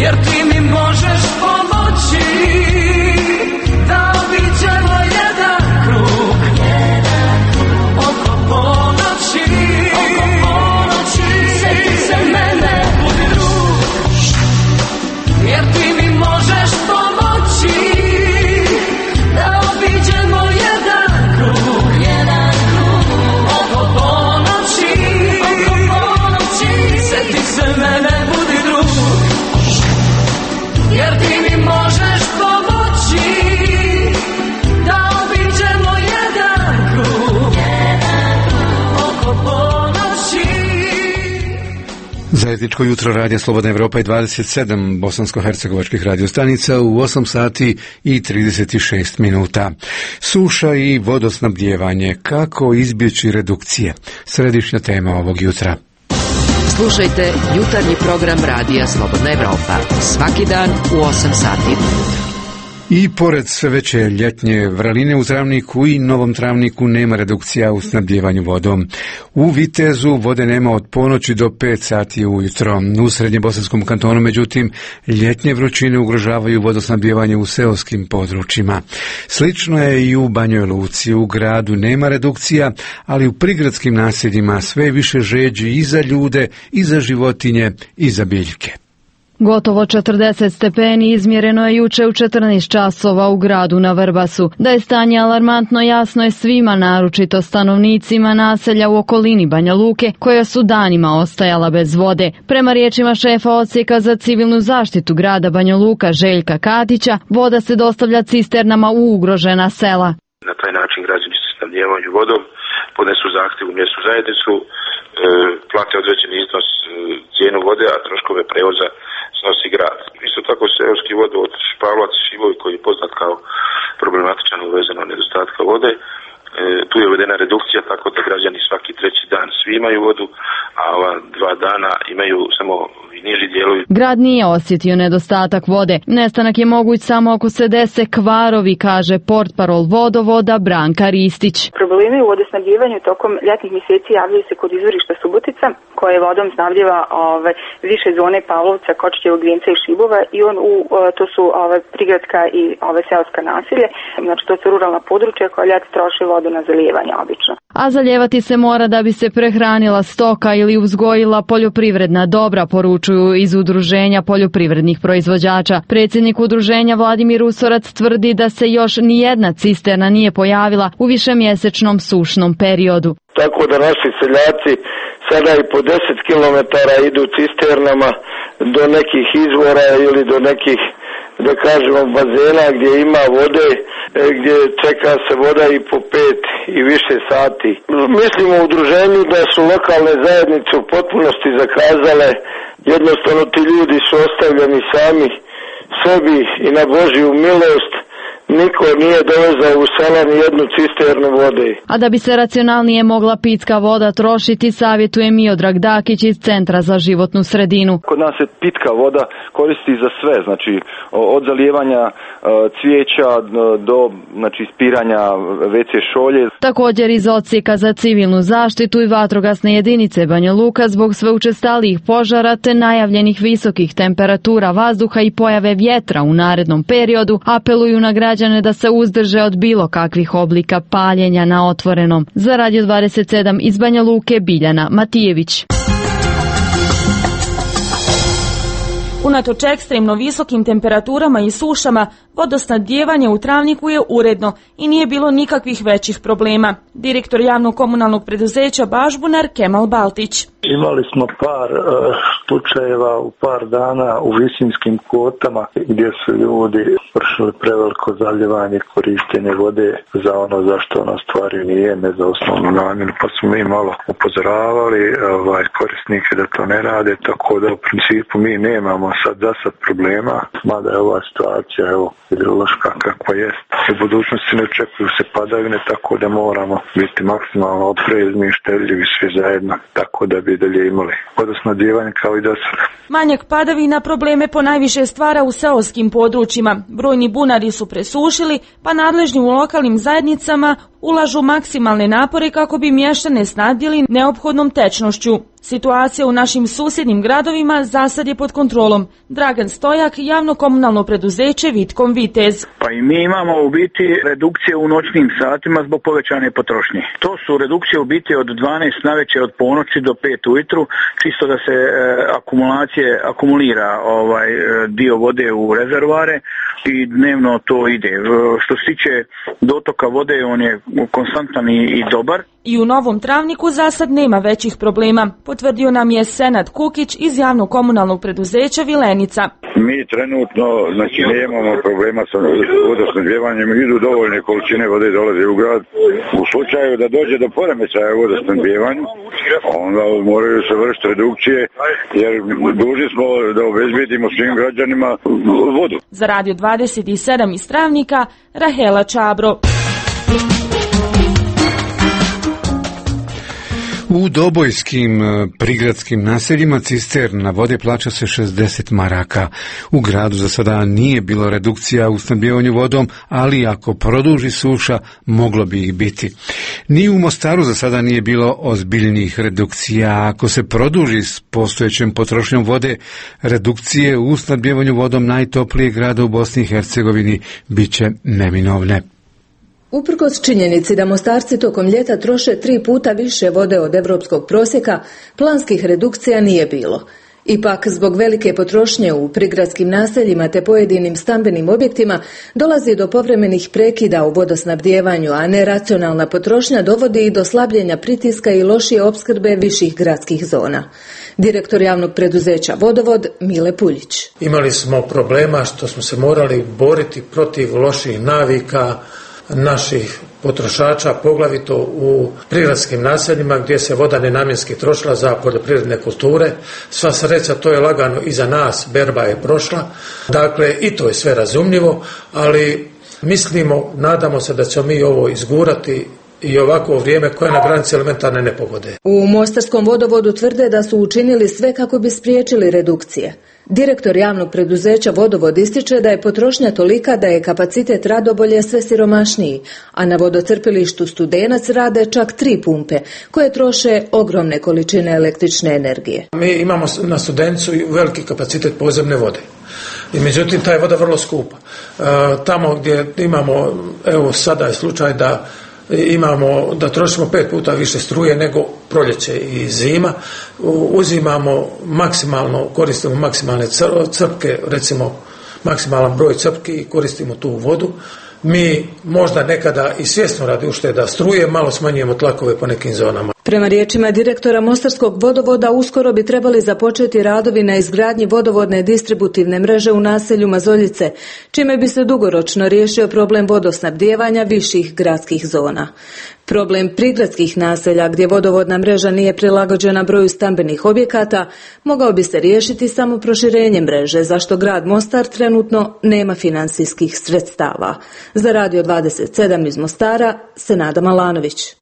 jer ti mi možeš pomoći da obiđemo jedan krug oko ponoći, oko ponoći. Sjeti se mene, budi drug, jer ti mi možeš pomoći da obiđemo jedan krug, jedan krug oko ponoći, oko ponoći. Sjeti se mene, budi drug, jer ti mi možeš pomoći da obiđemo jedan krug oko ponoći. Zajedničko jutro radija Slobodna Evropa i dvadeset sedam bosansko-hercegovačkih radiostanica u osam sati i trideset šest minuta. Suša i vodosnabdijevanje. Kako izbjeći redukcije? Središnja tema ovog jutra. Slušajte jutarnji program radija Slobodna Evropa svaki dan u osam sati. I pored sve veće ljetnje vraline u Travniku i Novom Travniku nema redukcija u snabdjevanju vodom. U Vitezu vode nema od ponoći do pet sati ujutro. U Srednjebosanskom kantonu, međutim, ljetnje vrućine ugrožavaju vodosnabdjevanje u seoskim područjima. Slično je i u Banjoj Luci. U gradu nema redukcija, ali u prigradskim naseljima sve više žeđi i za ljude, i za životinje, i za biljke. Gotovo četrdeset stepeni izmjereno je juče u četrnaest časova u gradu na Vrbasu. Da je stanje alarmantno jasno je svima, naročito stanovnicima naselja u okolini Banja Luke, koja su danima ostajala bez vode. Prema riječima šefa odsjeka za civilnu zaštitu grada Banja Luka Željka Katića, voda se dostavlja cisternama u ugrožena sela. Na taj način građani se snabdijevaju vodom, podnesu zahtjev u mjesnu zajednicu, e, plate određeni iznos e, cijenu vode, a troškove prevoza snosi grad. Isto tako seoski vodovod Špavlac i Šibovi, koji je poznat kao problematičan uvezano nedostatka vode, e, tu je uvedena redukcija tako da građani svaki treći dan svi imaju vodu, a ova dva dana imaju samo niži dijelovi. Grad nije osjetio nedostatak vode. Nestanak je moguć samo ako se dese kvarovi, kaže portparol vodovoda Branka Ristić. Problemi u vodosnabdjevanju tokom ljetnih mjeseci javljaju se kod izvorišta Subotica, koje vodom snabdjeva ove, više zone Pavlovca, Kočićevog Vijenca i Šibova, i on u, to su ove, prigradska i ove seoska naselje. Znači to su ruralna područja koja ljeti troše vodu na zalijevanje obično. A zalijevati se mora da bi se prehranila stoka ili uzgojila poljoprivredna dobra, poručuju iz Udruženja poljoprivrednih proizvođača. Predsjednik udruženja Vladimir Usorac tvrdi da se još nijedna cisterna nije pojavila u višemjesečnom sušnom periodu. Tako da naši seljaci sada i po deset kilometara idu cisternama do nekih izvora ili do nekih, da kažemo, bazena gdje ima vode, gdje čeka se voda i po pet i više sati. Mislimo u udruženju da su lokalne zajednice u potpunosti zakazale, jednostavno ti ljudi su ostavljeni sami sebi i na Božju milost. Niko nije dovezao u sela ni jednu cisternu vode. A da bi se racionalnije mogla pitska voda trošiti, savjetuje Miodrag Dakić iz Centra za životnu sredinu. Kod nas se pitka voda koristi za sve, znači od zalijevanja cvijeća do znači ispiranja ve ce šolje. Također iz odsjeka za civilnu zaštitu i vatrogasne jedinice Banja Luka zbog sve učestalijih požara te najavljenih visokih temperatura vazduha i pojave vjetra u narednom periodu apeluju na građane da se uzdrže od bilo kakvih oblika paljenja na otvorenom. Za Radio dvadeset sedam iz Banja Luke, Biljana Matijević. Unatoč ekstremno visokim temperaturama i sušama, vodosnabdijevanje u Travniku je uredno i nije bilo nikakvih većih problema. Direktor javnog komunalnog preduzeća Bažbunar Kemal Baltić. Imali smo par uh, slučajeva u par dana u Visinskim Kotama gdje su ljudi vršili preveliko zaljevanje, korištenje vode za ono zašto ona stvari nije, ne za osnovnu namjenu, pa smo mi malo upozoravali ovaj, korisnike da to ne rade, tako da u principu mi nemamo sad za sad problema, mada je ova situacija evo hidrološka kakva jest. U budućnosti ne očekuju se padavine, tako da moramo biti maksimalno oprezni i štedljivi svi zajedno, tako da bi dalje imali vodosnabdijevanje kao i do sada. Manjak padavina probleme ponajviše stvara u seoskim područjima. Brojni bunari su presušili, pa nadležni u lokalnim zajednicama ulažu maksimalne napore kako bi mještane snabdjeli neophodnom tečnošću. Situacija u našim susjednim gradovima zasad je pod kontrolom. Dragan Stojak, javno komunalno preduzeće Vitkom Vitez. Pa i mi imamo u biti redukcije u noćnim satima zbog povećane potrošnje. To su redukcije u biti od dvanaest navečer od ponoći do pet ujutru, čisto da se e, akumulacije akumulira ovaj e, dio vode u rezervoare i dnevno to ide. E, što se tiče dotoka vode, on je konstantan i, i dobar. I u Novom Travniku zasad nema većih problema, potvrdio nam je Senad Kukić iz javnog komunalnog preduzeća Vilenica. Mi trenutno, znači, nemamo problema sa vodosnabdijevanjem, idu dovoljne količine vode dolaze u grad. U slučaju da dođe do poremećaja u vodosnabdijevanju, onda moraju se vršiti redukcije, jer dužni smo da obezbedimo svim građanima vodu. Za Radio dvadeset sedam iz Travnika, Rahela Čabro. U dobojskim prigradskim naseljima cisterna vode plaća se šezdeset maraka. U gradu za sada nije bilo redukcija u snabdijevanju vodom, ali ako produži suša, moglo bi ih biti. Ni u Mostaru za sada nije bilo ozbiljnih redukcija. Ako se produži s postojećom potrošnjom vode, redukcije u snabdijevanju vodom najtoplijeg grada u Bosni i Hercegovini bit će neminovne. Uprkos činjenici da Mostarci tokom ljeta troše tri puta više vode od evropskog prosjeka, planskih redukcija nije bilo. Ipak, zbog velike potrošnje u prigradskim naseljima te pojedinim stambenim objektima, dolazi do povremenih prekida u vodosnabdijevanju, a neracionalna potrošnja dovodi i do slabljenja pritiska i lošije opskrbe viših gradskih zona. Direktor javnog preduzeća Vodovod Mile Puljić. Imali smo problema što smo se morali boriti protiv loših navika naših potrošača, poglavito u prigradskim naseljima gdje se voda nenamjenski trošila za poljoprivredne kulture. Sva sreća, to je lagano iza nas, berba je prošla. Dakle, i to je sve razumljivo, ali mislimo, nadamo se da ćemo mi ovo izgurati i ovako vrijeme koje je na granici elementarne nepogode. U Mostarskom vodovodu tvrde da su učinili sve kako bi spriječili redukcije. Direktor javnog preduzeća Vodovod ističe da je potrošnja tolika da je kapacitet Radobolje sve siromašniji, a na vodocrpilištu Studenac rade čak tri pumpe, koje troše ogromne količine električne energije. Mi imamo na Studencu veliki kapacitet podzemne vode. I međutim, ta je voda vrlo skupa. E, tamo gdje imamo, evo sada je slučaj da imamo, da trošimo pet puta više struje nego proljeće i zima, uzimamo maksimalno, koristimo maksimalne crpke, recimo maksimalan broj crpki i koristimo tu vodu. Mi možda nekada i svjesno radi ušteda struje, malo smanjujemo tlakove po nekim zonama. Prema riječima direktora Mostarskog vodovoda, uskoro bi trebali započeti radovi na izgradnji vodovodne distributivne mreže u naselju Mazoljice, čime bi se dugoročno riješio problem vodosnabdijevanja viših gradskih zona. Problem prigradskih naselja gdje vodovodna mreža nije prilagođena broju stambenih objekata mogao bi se riješiti samo proširenjem mreže, za što grad Mostar trenutno nema financijskih sredstava. Za Radio dvadeset sedam iz Mostara, Senada Malanović.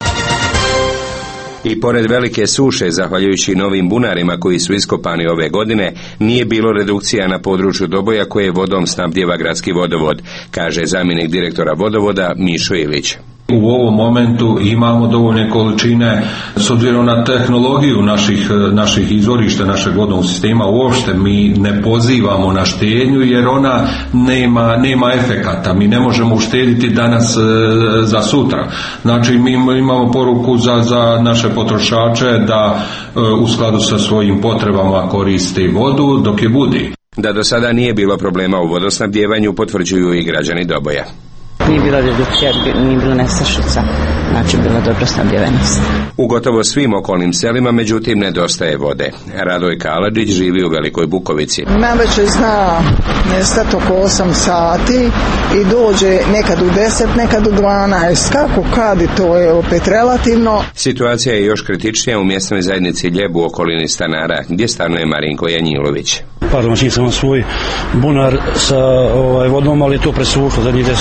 I pored velike suše, zahvaljujući novim bunarima koji su iskopani ove godine, nije bilo redukcija na području Doboja koje vodom snabdijeva gradski vodovod, kaže zamjenik direktora vodovoda Mišo Ilić. U ovom momentu imamo dovoljne količine, s obzirom na tehnologiju naših, naših izvorišta, našeg vodnog sistema, uopšte mi ne pozivamo na štednju jer ona nema, nema efekata. Mi ne možemo uštediti danas e, za sutra. Znači mi imamo poruku za, za naše potrošače da e, u skladu sa svojim potrebama koriste vodu dok je budi. Da do sada nije bilo problema u vodosnabdijevanju potvrđuju i građani Doboja. Nije bila redukcija, nije bila nestašica, znači bila dobra snabdjevenost. U gotovo svim okolnim selima, međutim, nedostaje vode. Radoj Kaladžić živi u Velikoj Bukovici. Najveće zna nestati oko osam sati i dođe nekad u deset, nekad u dvanaest. Kako kad i to je opet relativno. Situacija je još kritičnija u mjesnoj zajednici Ljeb u okolini Stanara, gdje stanuje Marinko Janjilović. Par domaćinca ima svoj bunar sa ovaj, vodom, ali je to presušlo zadnjih deset dana.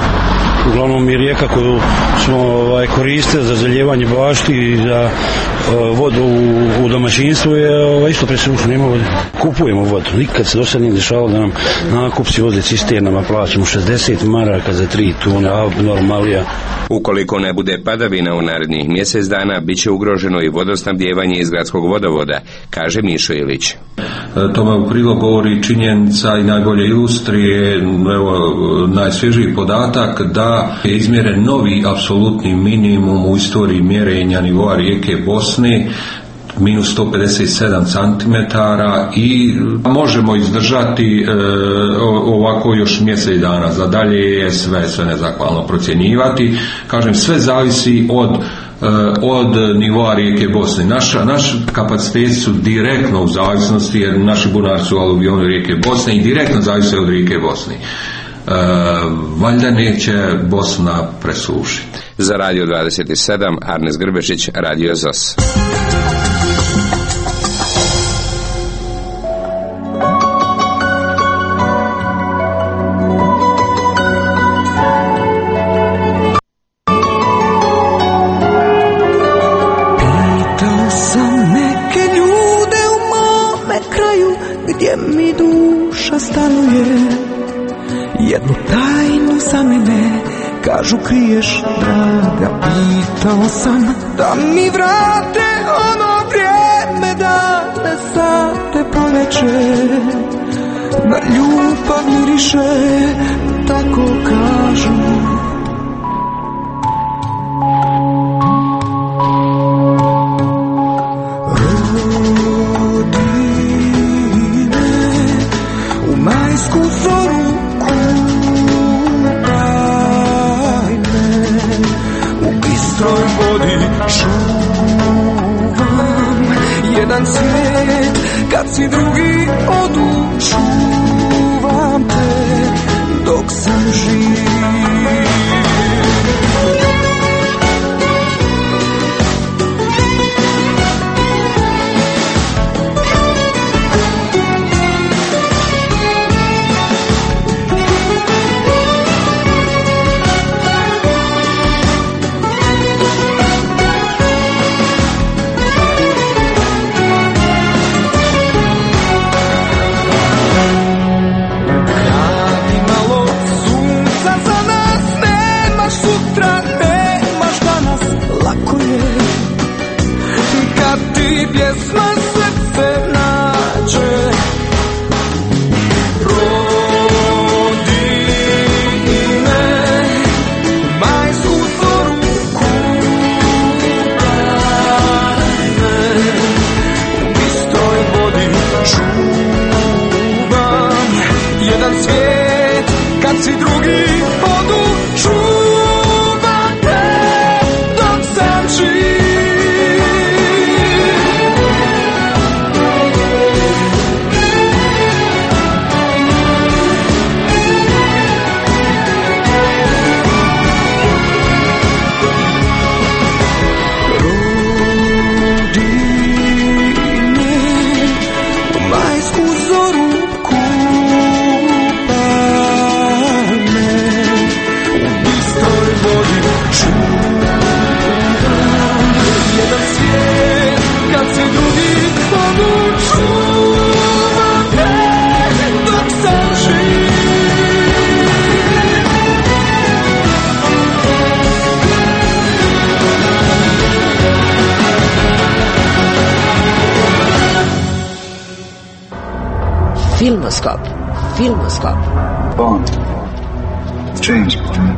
uglavnom i rijeka koju smo ovaj, koristili za zalijevanje bašti i za uh, vodu u, u domaćinstvu je ovaj, isto presušena, nema vode. Kupujemo vodu, nikad se do sad nije dešavalo da nam nakupci voze cisternama, plaćamo šezdeset maraka za tri tune, abnormalija. Ukoliko ne bude padavina u narednih mjesec dana, bit će ugroženo i vodosnabdijevanje iz gradskog vodovoda, kaže Mišo Ilić. Tome u prilog govori činjenica i najbolje ilustrije, evo, najsvježiji podatak da je izmjeren novi apsolutni minimum u istoriji mjerenja nivoa rijeke Bosne, minus sto pedeset sedam centimetara, i možemo izdržati e, ovako još mjesec dana. Za dalje je sve, sve nezahvalno procjenjivati. Kažem, sve zavisi od od nivoa rijeke Bosne. Naša, naš kapaciteti su direktno u zavisnosti, jer naši bunari su aluvioni rijeke Bosne i direktno zavise od rijeke Bosne. E, valjda neće Bosna presušiti. Za Radio dvadeset sedam, Arnes Grbešić, Radio Z O S. Jednu tajnu za mene, kažu kriješ, draga. Pitao sam da mi vrate ono vrijeme, dane, sate, proleće. Na ljubav miriše, tako kažu. Jedan svijet, kad si drugi odu, čuvam te dok sam živ. Filmoskop. Filmoskop. Bond. James Bond.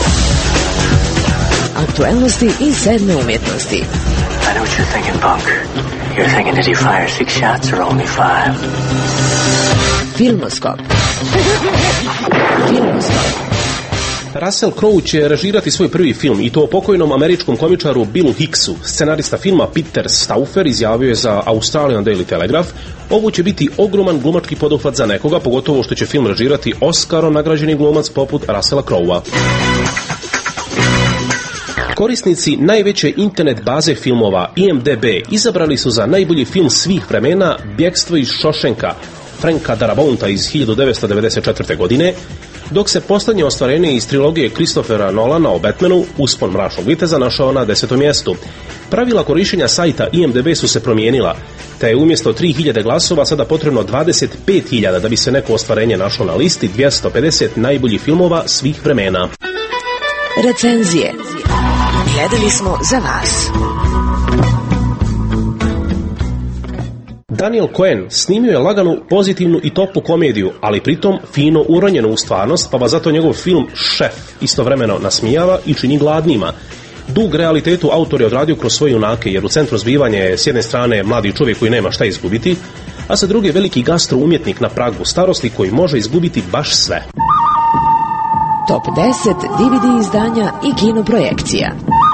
Aktualnosti i sedme umjetnosti. I know what you're thinking, Bunk. You're thinking, did he fire six shots or only five? Filmoskop. Filmoskop. Russell Crowe će režirati svoj prvi film, i to o pokojnom američkom komičaru Billu Hicksu. Scenarista filma Peter Stauffer izjavio je za Australian Daily Telegraph: ovo će biti ogroman glumački poduhvat za nekoga, pogotovo što će film režirati Oscarom nagrađeni glumac poput Russella Crowe-a. Korisnici najveće internet baze filmova I M D B izabrali su za najbolji film svih vremena Bjekstvo iz Šošenka Franka Darabonta iz hiljadu devetsto devedeset četvrte. godine, dok se posljednje ostvarenje iz trilogije Christophera Nolana o Batmanu, Uspon mračnog viteza, našao na desetom mjestu. Pravila korištenja sajta I M D B su se promijenila, te je umjesto tri hiljade glasova sada potrebno dvadeset pet hiljada da bi se neko ostvarenje našlo na listi dvjesto pedeset najboljih filmova svih vremena. Recenzije. Gledali smo za vas. Daniel Cohen snimio je laganu, pozitivnu i toplu komediju, ali pritom fino uronjenu u stvarnost, pa vas zato njegov film Šef istovremeno nasmijava i čini gladnima. Dug realitetu autor je odradio kroz svoje junake, jer u centru zbivanja je s jedne strane mladi čovjek koji nema šta izgubiti, a sa druge veliki gastro umjetnik na pragu starosti koji može izgubiti baš sve. Top deset D V D izdanja i kinoprojekcija.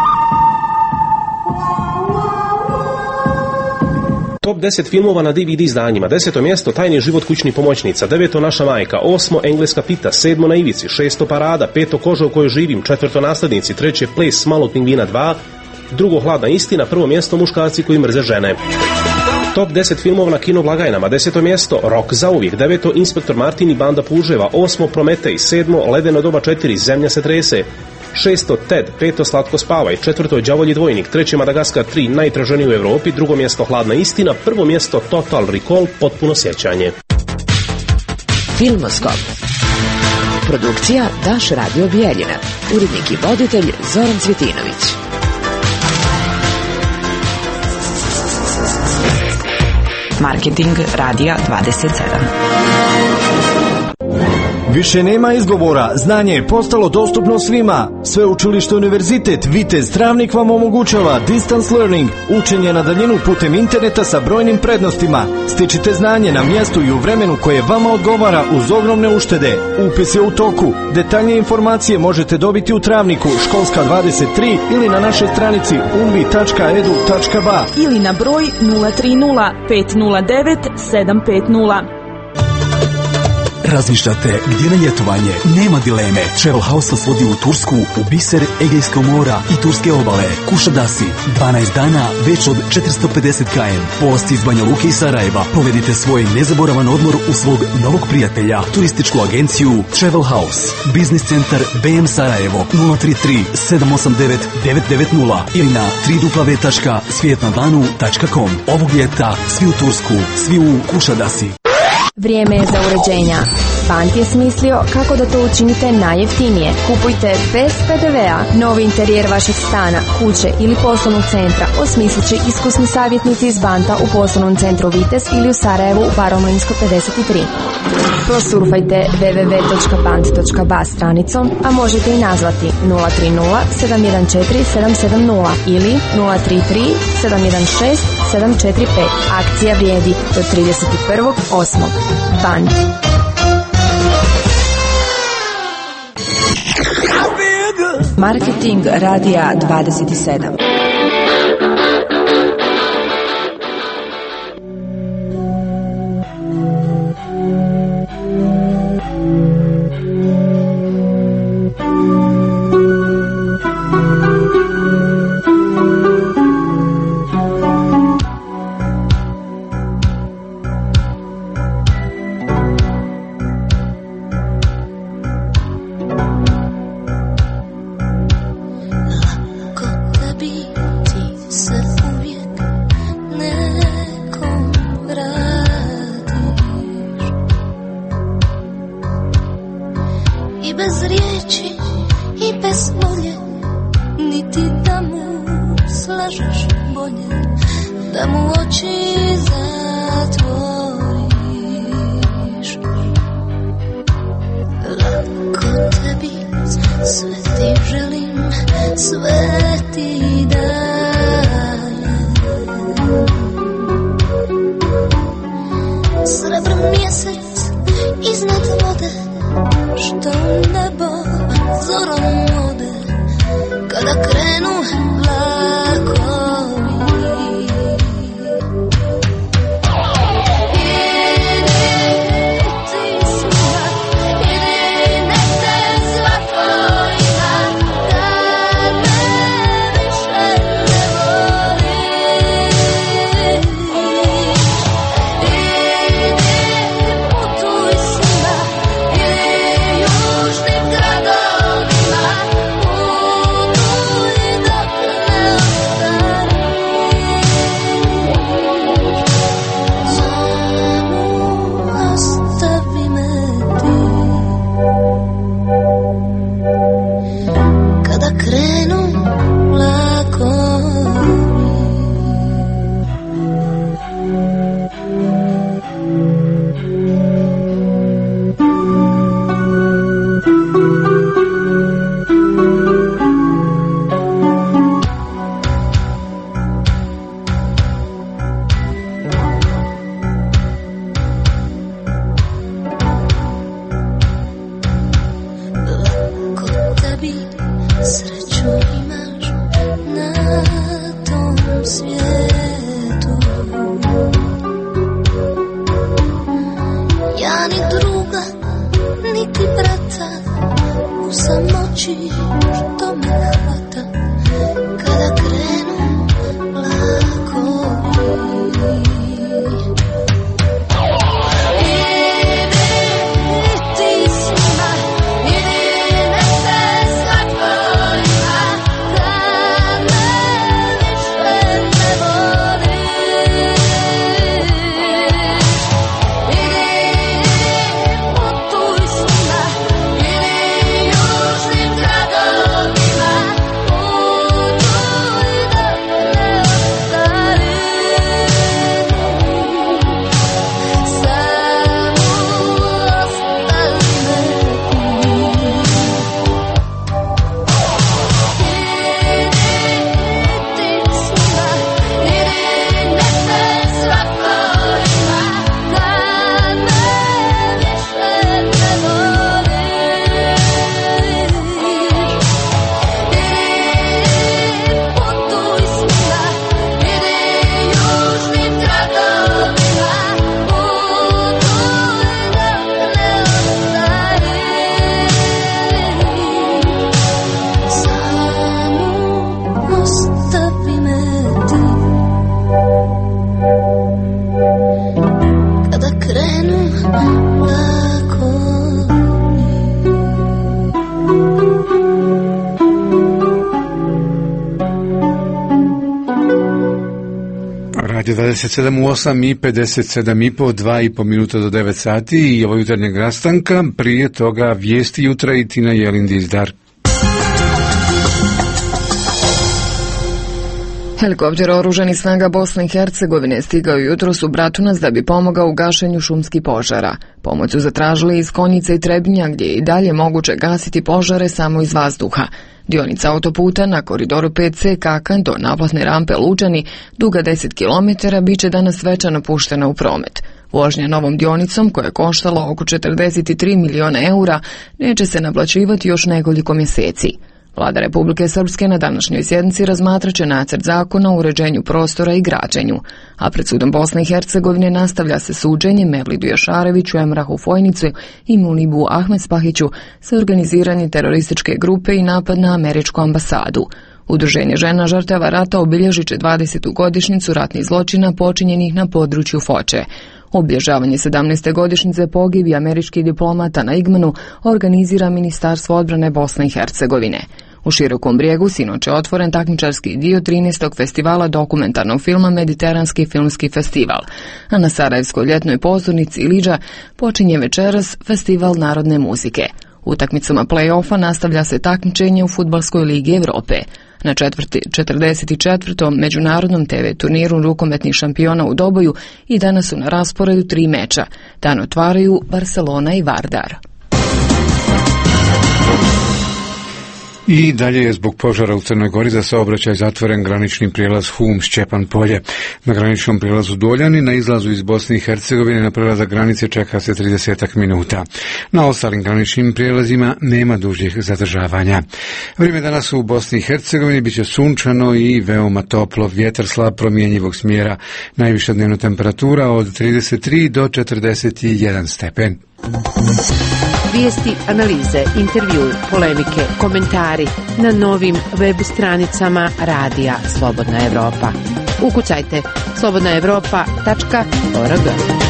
Top deset filmova na D V D izdanjima. Deseto mjesto Tajni život kućnih pomoćnica, deveto Naša majka, osmo Engleska pita, sedmo Na ivici, šesto Parada, peto Koža u kojoj živim, četvrto Naslednici, treće Ples malog pingvina dva, drugo Hladna istina, prvo mjesto Muškarci koji mrze žene. Top deset filmova na kino blagajnama. Deseto mjesto Rok zauvijek, deveto Inspektor Martin i banda puževa, osmo Prometej, sedmo Ledeno doba četiri, Zemlja se trese, šesto Ted, peto Slatko spavaj, četvrto Đavolji dvojnik, treće Madagaskar tri, najtraženiji u Europi, drugo mjesto Hladna istina, prvo mjesto Total Recall, potpuno sjećanje. Filmoskop. Produkcija Daš Radio Bijeljina. Urednik i voditelj Zoran Cvjetinović. Marketing Radija dvadeset sedam. Više nema izgovora, znanje je postalo dostupno svima. Sveučilište Univerzitet Vitez Travnik vam omogućava distance learning, učenje na daljinu putem interneta sa brojnim prednostima. Stičite znanje na mjestu i u vremenu koje vama odgovara uz ogromne uštede. Upis je u toku. Detaljnije informacije možete dobiti u Travniku, školska dvadeset tri ili na našoj stranici unvi tačka edu tačka ba ili na broj nula tri nula pet nula devet sedam pet nula. Razmišljate gdje na ljetovanje? Nema dileme. Travel House vas vodi u Tursku, u biser Egejskog mora i turske obale. Kušadasi, dvanaest dana, već od četiristo pedeset kilometara. Posti iz Banja Luke i Sarajeva. Provedite svoj nezaboravan odmor u svog novog prijatelja. Turističku agenciju Travel House. Biznis centar B M Sarajevo nula tri tri sedam osam devet devet devet nula ili na w w w tačka svijetnadlanu tačka com. Ovog ljeta svi u Tursku, svi u Kušadasi. Vrijeme je za uređenja. Bant je smislio kako da to učinite najjeftinije. Kupujte bez P D V-a. Novi interijer vašeg stana, kuće ili poslovnog centra osmislit će iskusni savjetnici iz Banta u poslovnom centru Vitez ili u Sarajevu u Baromlinsko pedeset tri. Prosurfajte w w w tačka bant tačka ba stranicom, a možete i nazvati nula tri nula sedam jedan četiri sedam sedam nula ili nula tri tri sedam jedan šest sedam četiri pet. Akcija vrijedi do trideset prvog osmog Bant. Marketing Radija dvadeset sedam. dvadeset sedam u osam i pedeset sedam i po, dva i po minuta do devet sati i ovo jutarnjeg rastanka, prije toga vijesti jutra i Tina Jelin Dizdar. Helikopter oružanih snaga Bosne i Hercegovine stigao jutros u Bratunac da bi pomogao u gašenju šumskih požara. Pomoć su zatražili iz Konjica i Trebinja, gdje je i dalje moguće gasiti požare samo iz vazduha. Dionica autoputa na koridoru pet ce Kakan do naplatne rampe Lučani, duga deset kilometara, bit će danas svečano puštena u promet. Vožnja novom dionicom, koja je koštala oko četrdeset tri miliona eura, neće se naplaćivati još nekoliko mjeseci. Vlada Republike Srpske na današnjoj sjednici razmatraće nacrt zakona o uređenju prostora i građenju, a pred sudom Bosne i Hercegovine nastavlja se suđenje Mevlidu Jašareviću, Emrahu Fojnicu i Munibu Ahmedspahiću za organiziranje terorističke grupe i napad na američku ambasadu. Udruženje žena žrtava rata obilježit će dvadesetu godišnjicu ratnih zločina počinjenih na području Foče. Obilježavanje sedamnaeste godišnjice pogibije američkih diplomata na Igmanu organizira Ministarstvo odbrane Bosne i Hercegovine. U Širokom Brijegu sinoć je otvoren takmičarski dio trinaestog festivala dokumentarnog filma Mediteranski filmski festival, a na Sarajevskoj ljetnoj pozornici Iliđa počinje večeras festival narodne muzike. Utakmicama play-offa nastavlja se takmičenje u Fudbalskoj ligi Evrope. Na četrdeset četvrtom međunarodnom te ve turniru rukometnih šampiona u Doboju i danas su na rasporedu tri meča. Dan otvaraju Barcelona i Vardar. I dalje je zbog požara u Crnoj Gori za saobraćaj zatvoren granični prijelaz Hum-Šćepan Polje. Na graničnom prijelazu Doljani na izlazu iz Bosne i Hercegovine na prelazak granice čeka se trideset minuta. Na ostalim graničnim prijelazima nema dužih zadržavanja. Vrijeme danas u Bosni i Hercegovini bit će sunčano i veoma toplo, vjetar slab promjenjivog smjera, najviša dnevna temperatura od trideset tri do četrdeset jedan stepen. Vijesti, analize, intervju, polemike, komentari na novim web stranicama Radija Slobodna Evropa. Ukucajte slobodna evropa tačka org.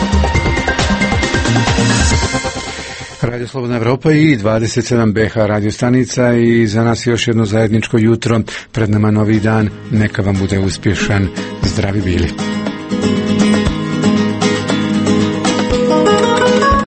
Radio Slobodna Evropa i dvadeset sedam be ha radio stanica i za nas još jedno zajedničko jutro. Pred nama novi dan, neka vam bude uspješan. Zdravi bili.